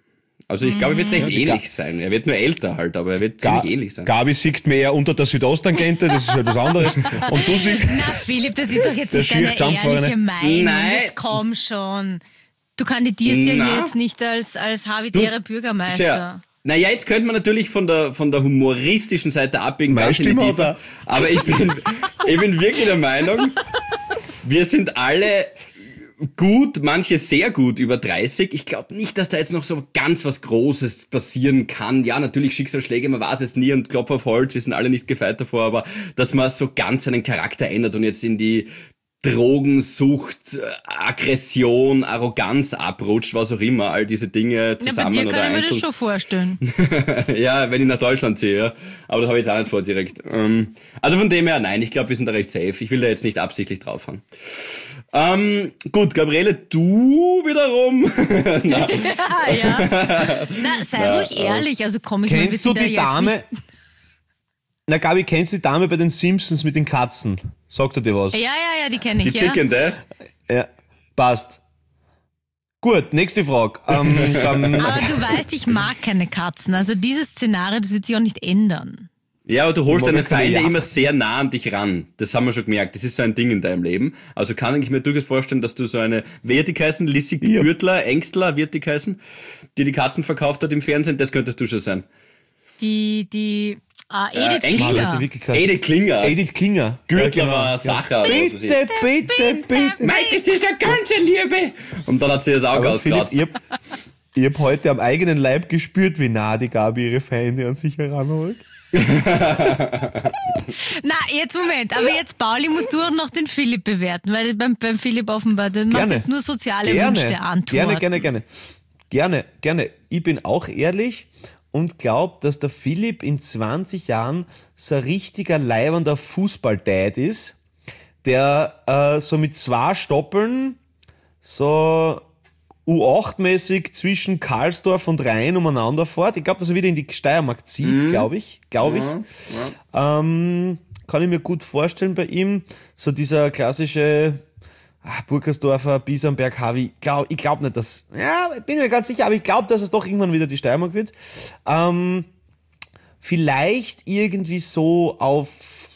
Also ich glaube, er wird recht Ja, ähnlich Ga- sein. Er wird nur älter halt, aber er wird Ga- ziemlich ähnlich sein. Gabi sieht mir eher unter der Südosttangente, das ist halt was anderes. Und du siehst... Na Philipp, das ist doch jetzt Der nicht deine schier zusammengefahrene- ehrliche Meinung. Nein. Jetzt komm schon. Du kandidierst ja Na. hier jetzt nicht als, als habitäre Bürgermeister. Ja. Naja, jetzt könnte man natürlich von der, von der humoristischen Seite abbiegen. Meine ganz in die Stimme Tiefe. hat er. Aber ich bin, ich bin wirklich der Meinung, wir sind alle gut, manche sehr gut über dreißig. Ich glaube nicht, dass da jetzt noch so ganz was Großes passieren kann. Ja, natürlich Schicksalsschläge, man weiß es nie und Klopf auf Holz, wir sind alle nicht gefeit davor, aber dass man so ganz seinen Charakter ändert und jetzt in die Drogensucht, Aggression, Arroganz abrutscht, was auch immer, all diese Dinge Ja, bei zusammen dir oder kann ich mir das einzeln. schon vorstellen. Ja, wenn ich nach Deutschland ziehe, ja. Aber das habe ich jetzt auch nicht vor direkt. Ähm, also von dem her, nein, ich glaube, wir sind da recht safe. Ich will da jetzt nicht absichtlich draufhauen. Ähm, gut, Gabriele, du wiederum. Na, Ah, ja. Na, sei ruhig ehrlich. Also komm, ich meine, wir Kennst du sind da die jetzt Dame... nicht... Na Gabi, kennst du die Dame bei den Simpsons mit den Katzen? Sagt er dir was? Ja, ja, ja, die kenne die ich, ja. Chicken, der. Ja, passt. Gut, nächste Frage. Ähm, dann, Aber du weißt, ich mag keine Katzen. Also dieses Szenario, das wird sich auch nicht ändern. Ja, aber du holst Moment, deine Feinde ja. immer sehr nah an dich ran. Das haben wir schon gemerkt. Das ist so ein Ding in deinem Leben. Also kann ich mir durchaus vorstellen, dass du so eine, wer die heißen, Lissy Ja. Gürtler, Ängstler, wird die heißen, die die Katzen verkauft hat im Fernsehen, das könntest du schon sein. Die, die, ah, Edith Ängstler. Mann, Klinger. Leute, wirklich krass. Edith Klinger. Edith Klinger. Gürtler Ja, genau. war Sacher. oder was weiß ich. Bitte, bitte, bitte. Mei, das ist eine ganze Liebe. Und dann hat sie das Auge Aber Philipp, ausgekratzt. ich hab, ich hab heute am eigenen Leib gespürt, wie nah die Gabi ihre Feinde an sich heranholt. Na, jetzt Moment, aber jetzt, Pauli, musst du auch noch den Philipp bewerten, weil beim, beim Philipp offenbar, du machst Gerne. jetzt nur soziale Gerne, Wünsche Antworten. gerne, gerne, gerne. Gerne, gerne. Ich bin auch ehrlich und glaube, dass der Philipp in zwanzig Jahren so ein richtiger leibender Fußball-Dad ist, der äh, so mit zwei Stoppeln so U acht mäßig zwischen Karlsdorf und Rhein umeinander fährt. Ich glaube, dass er wieder in die Steiermark zieht, glaube ich. Glaube ich. Ähm, kann ich mir gut vorstellen bei ihm. So dieser klassische ah, Burgersdorfer, Biesenberg, Havi. Glaub, ich glaube nicht, dass... Ja, bin mir ganz sicher, aber ich glaube, dass es doch irgendwann wieder die Steiermark wird. Ähm, vielleicht irgendwie so auf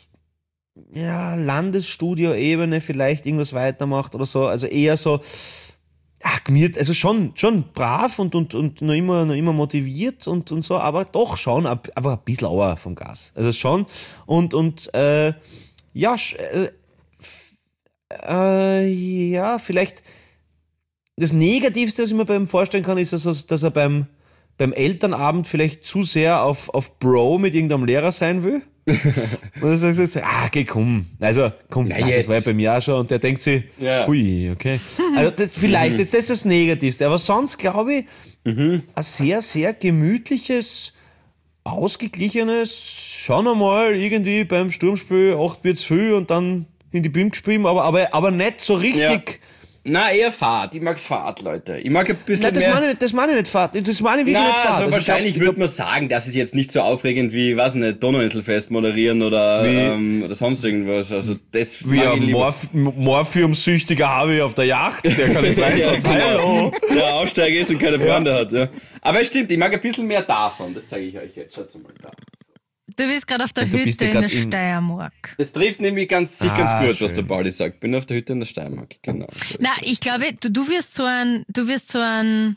ja, Landesstudio-Ebene vielleicht irgendwas weitermacht oder so. Also eher so... Ach, gemiert, also schon, schon brav und, und, und noch immer, noch immer motiviert und, und so, aber doch schon ab- einfach ein bisschen auer vom Gas. Also schon. Und, und, äh, ja, sch- äh, f- äh, ja, vielleicht das Negativste, was ich mir bei ihm vorstellen kann, ist, also, dass er beim, beim Elternabend vielleicht zu sehr auf, auf Bro mit irgendeinem Lehrer sein will. Und dann sagst du jetzt, ah, geh, komm. Also, komm, Na, nein, das jetzt. war ja bei mir auch schon. Und der denkt sich, Ja. ui, okay. Also, das, vielleicht, das, das ist das Negativste. Aber sonst, glaube ich, ein sehr, sehr gemütliches, ausgeglichenes, schauen wir mal, irgendwie beim Sturmspiel acht Bier zu viel und dann in die Bim gespielt, aber, aber, aber nicht so richtig. Na, eher Fahrt. Ich mag's Fahrt, Leute. Ich mag ein bisschen Nein, das mehr... meine ich nicht, das meine ich nicht Fahrt. Das meine ich wirklich Na, nicht Fahrt. also Also, wahrscheinlich ich glaub, würde man sagen, das ist jetzt nicht so aufregend wie, weiß nicht, Donauinselfest moderieren oder, Wie- ähm, oder sonst irgendwas. Also das Wie mag ich ein lieber. Morph Morphium-süchtiger Harvey auf der Yacht, der kann nicht Ja, rein. genau. Der Aussteiger ist und keine Freunde hat, ja. Aber es stimmt, ich mag ein bisschen mehr davon. Das zeige ich euch jetzt. Schaut's mal da. Du bist gerade auf der Du bist Hütte ja in der grad in- Steiermark. Das trifft nämlich ganz, sich Ah, ganz gut, was schön. der Pauli sagt. Bin auf der Hütte in der Steiermark, genau. So Na, ist es. ich glaube, du, du wirst so ein, du wirst so ein,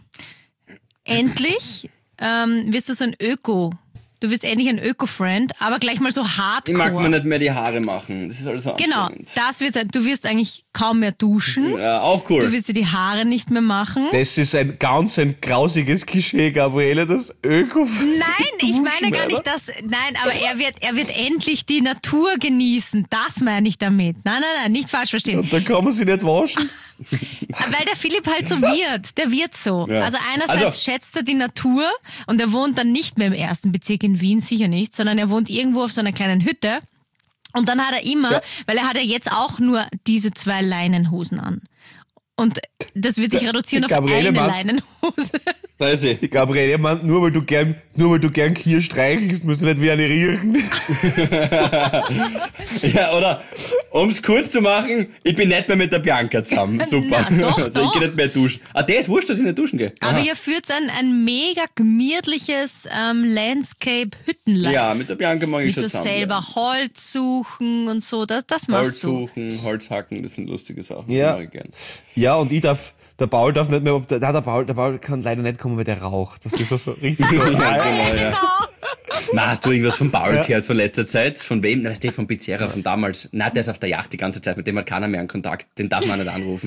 endlich, ähm, wirst du so ein Öko, du wirst endlich ein Öko-Friend, aber gleich mal so Ich hardcore. mag mir nicht mehr die Haare machen. Das ist alles so Genau, anstrengend. das wird sein. Du wirst eigentlich kaum mehr duschen. Ja, auch cool. Du wirst dir die Haare nicht mehr machen. Das ist ein ganz ein grausiges Klischee, Gabriele, das Öko. Nein, ich meine gar Duschen, nicht das. Nein, aber er wird, er wird endlich die Natur genießen. Das meine ich damit. Nein, nein, nein, nicht falsch verstehen. Und dann kann man sich nicht waschen. Weil der Philipp halt so wird. Der wird so. Ja. Also einerseits Also- schätzt er die Natur und er wohnt dann nicht mehr im ersten Bezirk in Wien, sicher nicht, sondern er wohnt irgendwo auf so einer kleinen Hütte. Und dann hat er immer, Ja. weil er hat ja jetzt auch nur diese zwei Leinenhosen an. Und das wird sich reduzieren die auf Gabriele eine meint- Leinenhose. Da ist sie. Die Gabriele meint, nur weil du gern, nur weil du gern Kier streichelst, musst du nicht wie eine riechen. Ja, oder, um's kurz zu machen, ich bin nicht mehr mit der Bianca zusammen. Super. Na, doch, also ich doch. gehe nicht mehr duschen. Ah, der ist wurscht, dass ich nicht duschen gehe. Aber Aha. ihr führt ein, ein mega gemütliches ähm, Landscape-Hüttenlife. Ja, mit der Bianca mag ich Mit schon so zusammen. selber ja. Holz suchen und so, das, das machst Holz du. suchen, Holz hacken, das sind lustige Sachen. Ja. Das mag ich gern. Ja, und ich darf, der Paul darf nicht mehr, der, der, Paul, der Paul kann leider nicht kommen, weil der raucht. Das ist so, so richtig so. Ja, genau, ja. Na, hast du irgendwas von Paul gehört von letzter Zeit? Von wem? Na, weißt du, von Pizzerra, von damals. Na, der ist auf der Yacht die ganze Zeit, mit dem hat keiner mehr einen Kontakt. Den darf man nicht anrufen.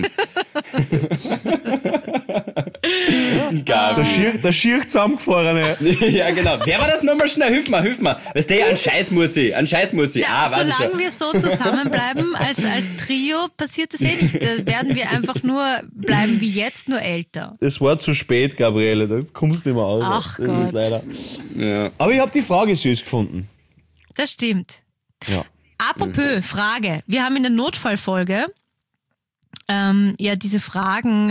Geil. Der schier, der schier zusammengefahrene. Ja, genau. Wer war das nochmal schnell? Hilf mir, hilf mir. Weißt du, ein Scheiß muss ich, ein Scheiß muss ich. Ja, Ah, weiß ich solange schon. wir so zusammenbleiben als, als Trio, passiert das eh nicht. Da werden wir einfach nur bleiben wie jetzt, nur älter. Es war zu spät, Gabriele, da kommst du nicht mehr aus. Ach das Gott. Ist leider. Ja. Aber ich habe die Frage süß gefunden. Das stimmt. Ja. Apropos Frage. Wir haben in der Notfallfolge ähm, ja diese Fragen,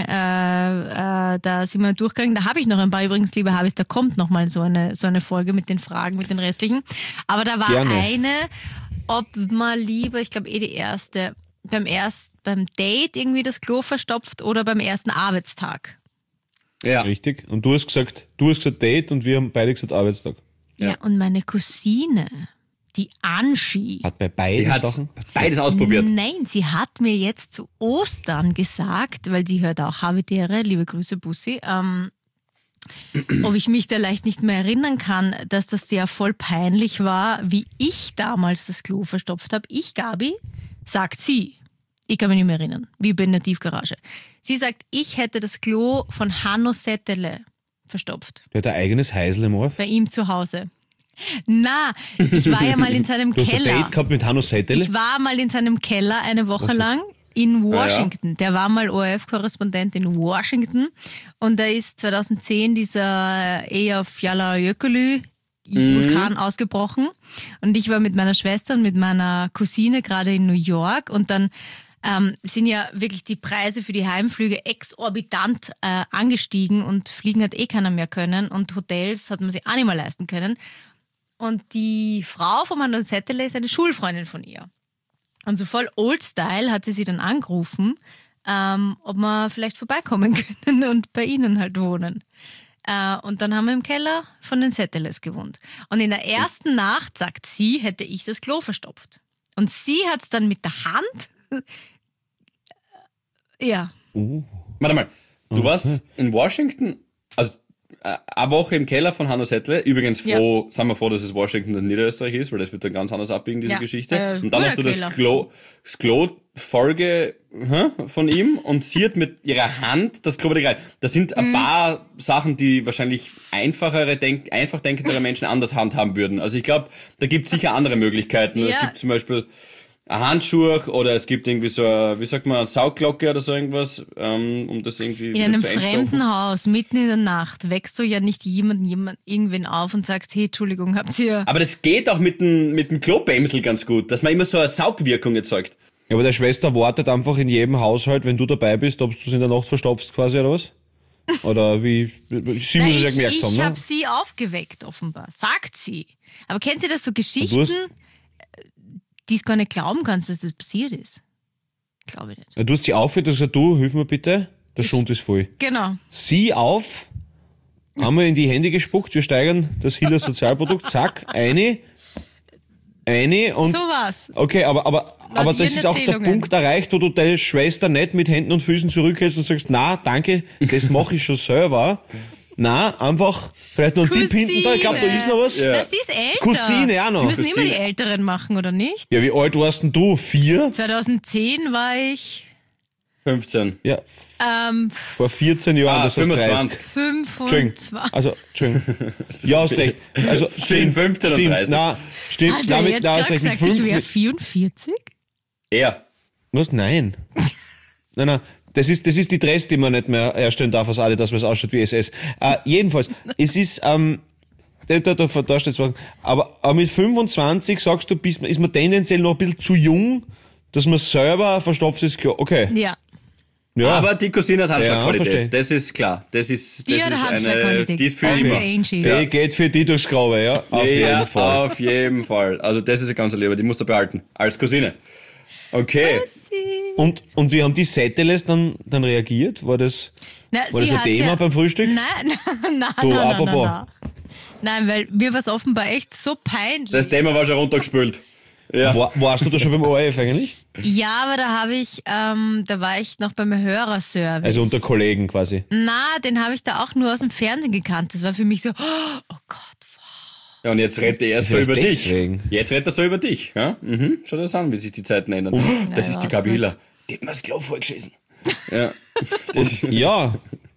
äh, äh, da sind wir durchgegangen. Da habe ich noch ein paar übrigens, liebe Habis, da kommt noch mal so eine, so eine Folge mit den Fragen, mit den restlichen. Aber da war Gerne. eine, ob man lieber, ich glaube eh die erste, beim erst, beim Date irgendwie das Klo verstopft oder beim ersten Arbeitstag. Ja. Richtig. Und du hast gesagt, du hast gesagt Date und wir haben beide gesagt Arbeitstag. Ja, Ja. und meine Cousine, die Anschi, Hat bei beiden Die hat Sachen. beides ausprobiert. Nein, sie hat mir jetzt zu Ostern gesagt, weil sie hört auch Habitäre, liebe Grüße Bussi, ähm, ob ich mich da leicht nicht mehr erinnern kann, dass das sehr voll peinlich war, wie ich damals das Klo verstopft habe. Ich, Gabi, sagt sie. Ich kann mich nicht mehr erinnern, wie bei der Tiefgarage. Sie sagt, ich hätte das Klo von Hanno Settele verstopft, Der hat ein eigenes Heisel im Ohr. bei ihm zu Hause. Na, ich war ja mal in seinem Du hast ein Keller. Date gehabt mit Hanno Settele. Ich war mal in seinem Keller eine Woche lang in Washington. Der war mal O R F-Korrespondent in Washington. Und da ist zweitausendzehn dieser Eyjafjallajökull Vulkan ausgebrochen. Und ich war mit meiner Schwester und mit meiner Cousine gerade in New York. Und dann ähm, sind ja wirklich die Preise für die Heimflüge exorbitant äh, angestiegen. Und fliegen hat eh keiner mehr können. Und Hotels hat man sich auch nicht mehr leisten können. Und die Frau von Hanno Settele ist eine Schulfreundin von ihr. Und so voll Old-Style hat sie sie dann angerufen, ähm, ob wir vielleicht vorbeikommen können und bei ihnen halt wohnen. Äh, und dann haben wir im Keller von den Setteles gewohnt. Und in der ersten Nacht, sagt sie, hätte ich das Klo verstopft. Und sie hat es dann mit der Hand... ja. Warte mal, du warst in Washington, also äh, eine Woche im Keller von Hanno Settele. Übrigens froh, sind wir froh, dass es Washington und Niederösterreich ist, weil das wird dann ganz anders abbiegen, diese Ja, Geschichte. äh, und dann guter hast du das Keller. Klo, das Klo-Folge hä, von ihm und sie hat mit ihrer Hand das Klo wieder rein. Da sind Mhm. ein paar Sachen, die wahrscheinlich einfachere, denk, einfach denkendere Menschen anders handhaben würden. Also ich glaube, da gibt es sicher andere Möglichkeiten. Ja. Es gibt zum Beispiel ein Handschuh oder es gibt irgendwie so eine, wie sagt man, eine Saugglocke oder so irgendwas, ähm, um das irgendwie In wieder einem zu einstauchen. fremden Haus, mitten in der Nacht, wächst du ja nicht jemanden, jemand, irgendwen auf und sagst, hey, Entschuldigung, habt ihr... Aber das geht auch mit dem, mit dem Klobämsel ganz gut, dass man immer so eine Saugwirkung erzeugt. Ja, aber der Schwester wartet einfach in jedem Haushalt, wenn du dabei bist, ob du es in der Nacht verstopfst quasi oder was? Oder wie? Sie Na, muss es ja ich gemerkt ich haben, ne? habe sie aufgeweckt, offenbar. Sagt sie. Aber kennt ihr das so Du Geschichten, hast- die es gar nicht glauben kannst, dass das passiert ist? Glaube ich nicht. Ja, du hast sie aufgehört, du hast gesagt, du, hilf mir bitte, der Schund ist voll. Genau. Sie auf, haben wir in die Hände gespuckt, wir steigern das Hiller Sozialprodukt, zack, eine, eine und... So war's. Okay, aber, aber, aber das ihren ist auch der Erzählungen. Punkt erreicht, wo du deine Schwester nicht mit Händen und Füßen zurückhältst und sagst, na, danke, das mache ich schon selber. Na, einfach, vielleicht noch ein Tipp hinten da, ich glaube, da ist noch was. Ja. Das ist älter. Cousine auch noch. Sie müssen immer Cousine. die Älteren machen, oder nicht? Ja, wie alt warst denn du? Vier? zweitauszehn war ich fünfzehn. Ja, ähm, vor vierzehn Jahren, Ah, das heißt fünfundzwanzig. dreißig. Entschuldigung. fünfundzwanzig. Also, Entschuldigung. Ja, hast recht. Also, stimmt, fünfzehn und stimmt, dreißig. Na, stimmt, Hat er damit, jetzt da gerade hast recht. Mit gesagt, ich fünf, wäre mit, vierundvierzig? Er. was? Nein. Nein, nein. Das ist, das ist die Dress, die man nicht mehr herstellen darf aus Adidas, weil es ausschaut wie S S. Äh, jedenfalls, es ist, ähm, da, da, da, da steht's was. Aber, aber mit fünfundzwanzig sagst du, bist, ist man tendenziell noch ein bisschen zu jung, dass man selber verstopft ist, klar. Okay. Ja. Ja. Aber die Cousine hat Ja, Handschlagqualität. verstehe. Das ist klar. Das ist, Die das hat ist eine, Handschlagqualität. die ist für Danke, immer. Angie. Ja. Die geht für die durchs Graue, ja. Auf ja, jeden Fall. auf jeden Fall. Also das ist eine ganz liebe, die musst du behalten. Als Cousine. Okay. Und, und wie haben die Setteles dann, dann reagiert? War das, Na, war das sie ein hat Thema ja, beim Frühstück? Nein, nein, nein, nein, Du, nein, nein, apropos. nein. Nein, weil mir war es offenbar echt so peinlich. Das Thema war schon runtergespült. Ja. War, warst du da schon beim O R F eigentlich? Ja, aber da habe ich, ähm, da war ich noch beim Hörerservice. Also unter Kollegen quasi. Na, den habe ich da auch nur aus dem Fernsehen gekannt. Das war für mich so, oh Gott. Ja, und jetzt redet er so Vielleicht über deswegen. dich. Jetzt redet er so über dich. Ja? Mhm. Schau das an, wie sich die Zeiten ändern. Das Ja, ist die weiß Gabi nicht. Hiller. Die hat mir das Klo vollgeschissen. Ja. Das, Ja.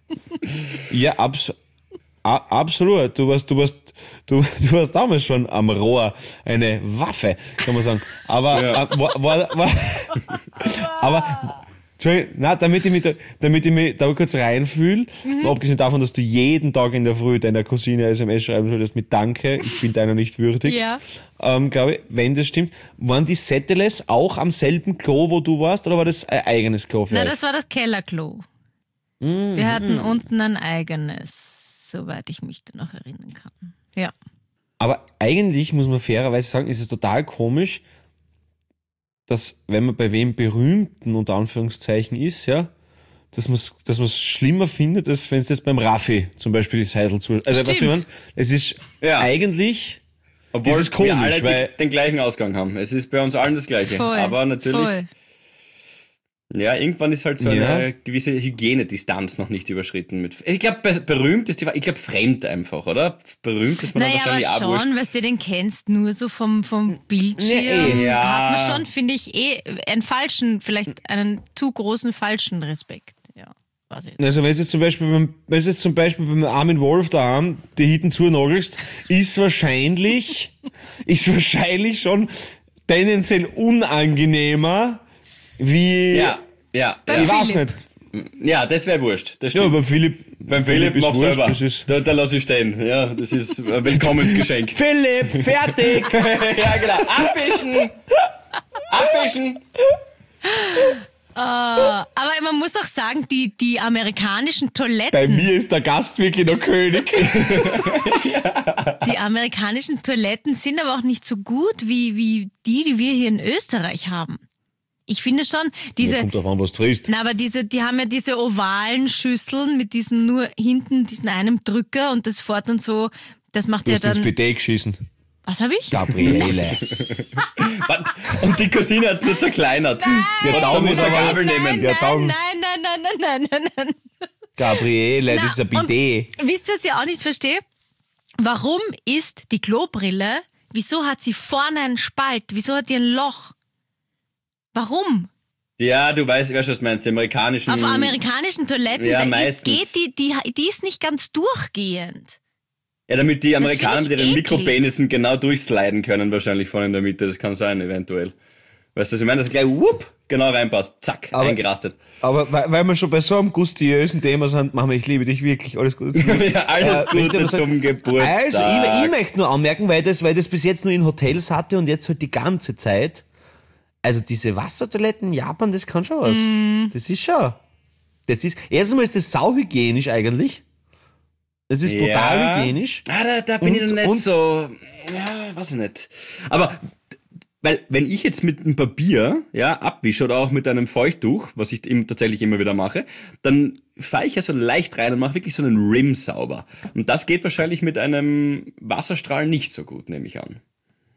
Ja, abs a absolut. Du warst, du warst, du, du warst damals schon am Rohr eine Waffe, kann man sagen. Aber, Ja. äh, war, war, war, aber, Entschuldigung, nein, damit ich mich da, damit ich mich da kurz reinfühle, Mhm. abgesehen davon, dass du jeden Tag in der Früh deiner Cousine S M S schreiben solltest mit Danke, ich bin deiner nicht würdig. Ja. Ähm, glaube ich, wenn das stimmt. Waren die Setteles auch am selben Klo, wo du warst, oder war das ein eigenes Klo für Na, euch? das war das Kellerklo. Mhm. Wir hatten unten ein eigenes, soweit ich mich da noch erinnern kann. Ja. Aber eigentlich muss man fairerweise sagen, ist es total komisch, dass wenn man bei wem Berühmten unter Anführungszeichen ist, ja, dass man es dass man's schlimmer findet, als wenn es das beim Raffi zum Beispiel das Heisel zu. Also, was ich Stimmt. meine, es ist Ja. eigentlich, obwohl das ist komisch, wir alle weil- die, den gleichen Ausgang haben. Es ist bei uns allen das Gleiche. Voll. Aber natürlich, Voll. ja, irgendwann ist halt so Ja. eine gewisse Hygienedistanz noch nicht überschritten. Mit, ich glaube, berühmt ist die, ich glaube, fremd einfach, oder? Berühmt ist man dann Naja, aber wahrscheinlich auch wurscht. schon, was du den kennst, nur so vom, vom Bildschirm, Nee, ja. hat man schon, finde ich, eh einen falschen, vielleicht einen zu großen falschen Respekt. Ja, weiß ich. also wenn du jetzt zum Beispiel beim, wenn du jetzt zum Beispiel beim Armin Wolf daheim die Hitten zunagelst, ist wahrscheinlich, ist wahrscheinlich schon tendenziell unangenehmer, wie, Ja, ja, ich ja. weiß Philipp. nicht. Ja, das wäre wurscht. Das Ja, stimmt. aber Philipp, Beim Philipp, ist mach wurscht, selber. das ist Da, da lass ich stehen. Ja, das ist ein Willkommensgeschenk. Philipp, fertig! Ja, genau. Abwischen! Abwischen! Aber man muss auch sagen, die, die amerikanischen Toiletten, Bei mir ist der Gast wirklich der König. die amerikanischen Toiletten sind aber auch nicht so gut wie, wie die, die wir hier in Österreich haben. Ich finde schon, diese, Kommt drauf an, was du frisst. na, aber diese, die haben ja diese ovalen Schüsseln mit diesem nur hinten, diesen einem Drücker und das fährt dann so, das macht Du ja hast ins dann, Bidet geschissen. was habe ich? Gabriele. Was? Und die Cousine hat es nur zerkleinert. Ja, da Daumen muss der aber- Gabel nehmen. Ja, Nein, dann- nein, nein, nein, nein, nein, nein, nein. Gabriele, Na, das ist ein und Bidet. Wisst ihr, was ich auch nicht verstehe? Warum ist die Klobrille, wieso hat sie vorne einen Spalt? Wieso hat die ein Loch? Warum? Ja, du weißt, weißt, was du meinst. Die amerikanischen. Auf amerikanischen Toiletten, Ja, da ist, meistens. geht die, die, die ist nicht ganz durchgehend. Ja, damit die Amerikaner finde mit ich ihren eklig. Mikropenissen genau durchsliden können, wahrscheinlich von in der Mitte. Das kann sein, eventuell. Weißt du, was ich meine? Dass gleich, whoop, genau reinpasst. Zack, Aber- eingerastet. Aber weil, weil wir schon bei so einem gustiösen Thema sind, Mama, ich liebe dich wirklich. Alles Gute. Ja, alles Äh, möchte Gute aber sagen- zum Geburtstag. Also, ich, ich möchte nur anmerken, weil das, weil das bis jetzt nur in Hotels hatte und jetzt halt die ganze Zeit. Also diese Wassertoiletten in Japan, das kann schon was. Mm. Das ist schon. Das ist, erstens mal ist das sauhygienisch eigentlich. Das ist brutal Ja. hygienisch. Ah, da, da bin ich Und- dann nicht und- so. Ja, weiß ich nicht. Aber, weil, wenn ich jetzt mit einem Papier, ja, abwische oder auch mit einem Feuchttuch, was ich im, tatsächlich immer wieder mache, dann fahre ich ja so leicht rein und mache wirklich so einen Rim sauber. Und das geht wahrscheinlich mit einem Wasserstrahl nicht so gut, nehme ich an.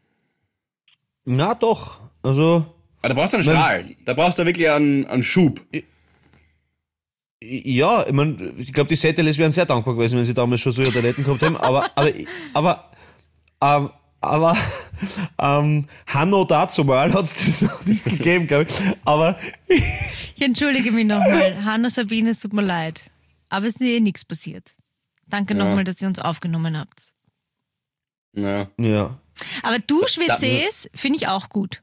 Na doch. Also, Aber da brauchst du einen Strahl. Da brauchst du wirklich einen, einen Schub. ja, ich mein, ich glaube, die Setteles wären sehr dankbar gewesen, wenn sie damals schon so ihre Toiletten gehabt haben. Aber, aber, aber, ähm, aber, ähm, Hanno dazu mal hat es das noch nicht gegeben, glaube ich. Aber, Ich entschuldige mich nochmal. Hanna, Sabine, es tut mir leid. Aber es ist eh nichts passiert. Danke Ja. nochmal, dass ihr uns aufgenommen habt. Ja. ja. Aber Dusch-W Cs finde ich auch gut.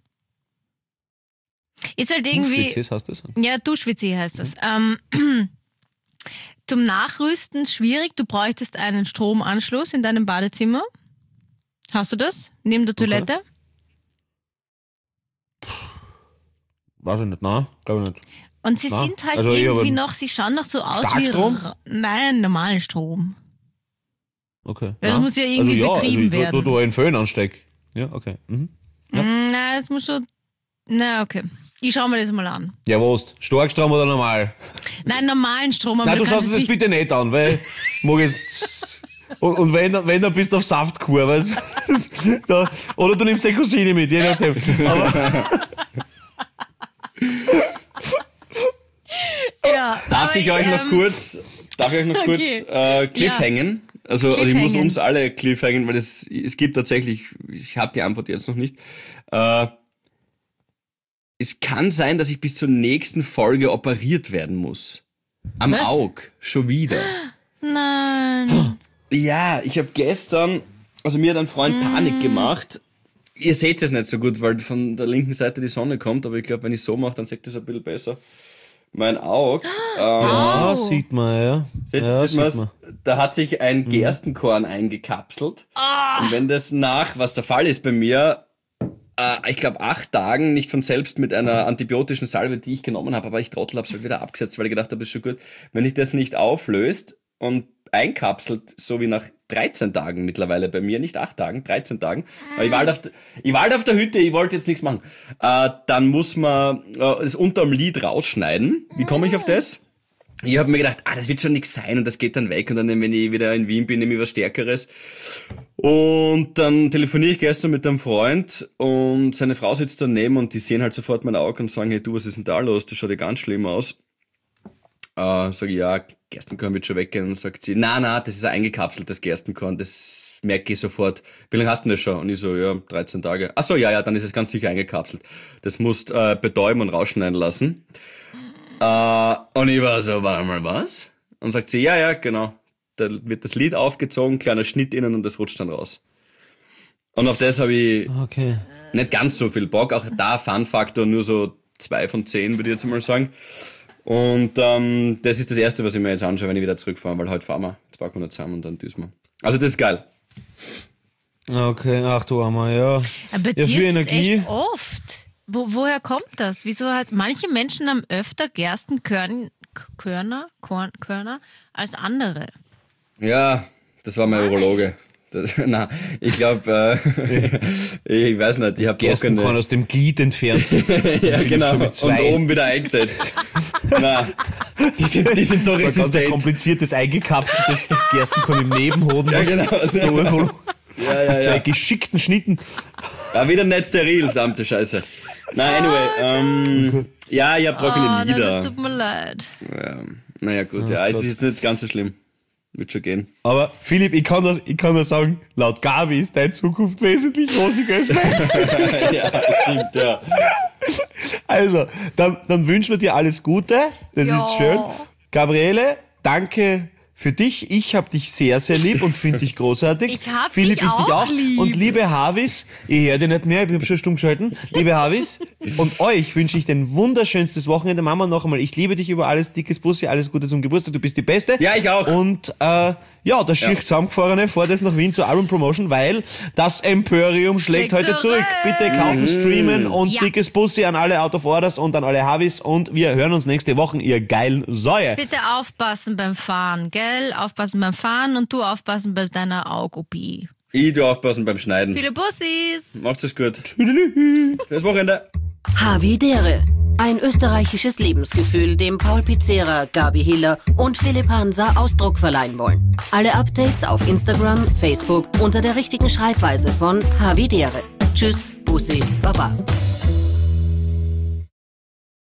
Ist halt irgendwie... Dusch-W Cs hast du das? Ja, Dusch-W C heißt das. Ähm, zum Nachrüsten schwierig. Du bräuchtest einen Stromanschluss in deinem Badezimmer. Hast du das? Neben der Toilette? Weiß ich nicht, nein, glaube ich nicht. Und sie Na, sind halt also ich irgendwie habe- noch, sie schauen noch so aus Starkstrom? wie... R- Nein, normalen Strom. Okay. Das Nein. muss ja irgendwie also, ja, betrieben also ich, werden. Du, du einen Föhn ansteck. Ja, okay. Mhm. Ja. Mm, Na, es muss schon... Na, okay. Ich schau mir das mal an. Ja, was? Starkstrom oder normal? Nein, normalen Strom. Aber Nein, du du schaust kannst es das es bitte nicht an, weil ich mag jetzt... Und, und wenn, dann- wenn, dann bist du auf Saftkur, weißt du? Da- Oder du nimmst die Cousine mit, je nachdem. Aber, Ja, Darf aber, ich euch noch ähm, kurz, darf ich euch noch kurz okay. äh, cliffhängen? Also, also ich muss Cliffhängen. uns alle cliffhängen, weil es, es gibt tatsächlich, ich habe die Antwort jetzt noch nicht. Äh, es kann sein, dass ich bis zur nächsten Folge operiert werden muss. Am Was? Auge, schon wieder. Nein. Ja, ich habe gestern, also mir hat ein Freund Panik gemacht. Ihr seht es nicht so gut, weil von der linken Seite die Sonne kommt, aber ich glaube, wenn ich so mache, dann seht ihr es ein bisschen besser. Mein Auge, ähm, ja, sieht man, ja. seht, ja, sieht man's? Da hat sich ein Gerstenkorn eingekapselt. Und wenn das nach, was der Fall ist bei mir, äh, ich glaube acht Tagen nicht von selbst mit einer antibiotischen Salbe, die ich genommen habe, aber ich Trottel habe es halt wieder abgesetzt, weil ich gedacht habe, ist schon gut. Wenn ich das nicht auflöst und einkapselt, so wie nach dreizehn Tagen mittlerweile bei mir, nicht acht Tagen, dreizehn Tagen. Aber ich war halt auf, der- ich war halt auf der Hütte, ich wollte jetzt nichts machen. Äh, dann muss man äh, es unterm Lid rausschneiden. Wie komme ich auf das? Ich habe mir gedacht, ah, das wird schon nichts sein und das geht dann weg und dann, wenn ich wieder in Wien bin, nehme ich was Stärkeres. Und dann telefoniere ich gestern mit einem Freund und seine Frau sitzt daneben und die sehen halt sofort mein Auge und sagen, hey du, was ist denn da los? Das schaut ja ganz schlimm aus. Äh, sag ich, ja, Gerstenkorn wird schon weggehen. Und sagt sie, na, na, das ist ein eingekapseltes Gerstenkorn, das merke ich sofort. Wie lange hast du denn das schon? Und ich so, ja, dreizehn Tage. Ach so, ja, ja, dann ist es ganz sicher eingekapselt. Das musst äh, betäuben und rausschneiden lassen. Äh, und ich war so, warte mal, was? Und sagt sie, ja, ja, genau. Da wird das Lid aufgezogen, kleiner Schnitt innen und das rutscht dann raus. Und auf das habe ich Okay. nicht ganz so viel Bock. Auch da Fun-Faktor nur so zwei von zehn, würde ich jetzt mal sagen. Und ähm, das ist das Erste, was ich mir jetzt anschaue, wenn ich wieder zurückfahre, weil heute fahren wir, jetzt packen wir noch zusammen und dann düsen wir. Also das ist geil. Okay, ach du Armer, ja. Aber bei Ja, dir viel ist es Energie. echt oft. Wo, woher kommt das? Wieso hat manche Menschen haben öfter Gerstenkörner Körner, Korn, Körner als andere? Ja, das war mein Urologe. Das, na, ich glaube, äh, ich weiß nicht, ich habe Gerstenkorn trockene... aus dem Glied entfernt. Ja, genau, mit und zwei. oben wieder eingesetzt. Na, die sind, die sind so Ein ganz ein resistent. kompliziertes, eingekapseltes Gerstenkorn im Nebenhoden. Ja, genau. Der Urologe. Ja, ja, Zwei ja. geschickten Schnitten. Ja, wieder nicht steril, verdammte Scheiße. Na, anyway, ähm, ja, ich habe trockene Ah, nein, Lider. das tut mir leid. Ja, naja, gut, ja, es ist jetzt nicht ganz so schlimm. Wird schon gehen. Aber Philipp, ich kann, das, ich kann nur sagen, laut Gabi ist deine Zukunft wesentlich rosiger als meine. Ja, das stimmt, ja. Also, dann, dann wünschen wir dir alles Gute. Das Ja. ist schön. Gabriele, danke für dich. Ich habe dich sehr, sehr lieb und finde dich großartig. Ich hab Philipp, dich ich auch lieb. Und liebe Havis, ich höre dich nicht mehr, ich habe schon stumm geschalten. Liebe Havis, und euch wünsche ich den wunderschönstes Wochenende. Mama, noch einmal, ich liebe dich über alles. Dickes Bussi, alles Gute zum Geburtstag. Du bist die Beste. Ja, ich auch. Und äh, ja, das schier zusammengefahrene fährt jetzt nach Wien zur Album Promotion, weil das Emporium schlägt Schlägt heute zurück. zurück. Bitte kaufen, streamen und Ja. dickes Bussi an alle Out of Orders und an alle Havis. Und wir hören uns nächste Woche, ihr geilen Säue. Bitte aufpassen beim Fahren, gell? Aufpassen beim Fahren und du aufpassen bei deiner Auge-O P. Ich tu aufpassen beim Schneiden. Viele Bussis! Macht's es gut. Schönes Wochenende. Havidere. Ein österreichisches Lebensgefühl, dem Paul Pizzera, Gabi Hiller und Philipp Hansa Ausdruck verleihen wollen. Alle Updates auf Instagram, Facebook unter der richtigen Schreibweise von Havidere. Tschüss, Bussi, Baba.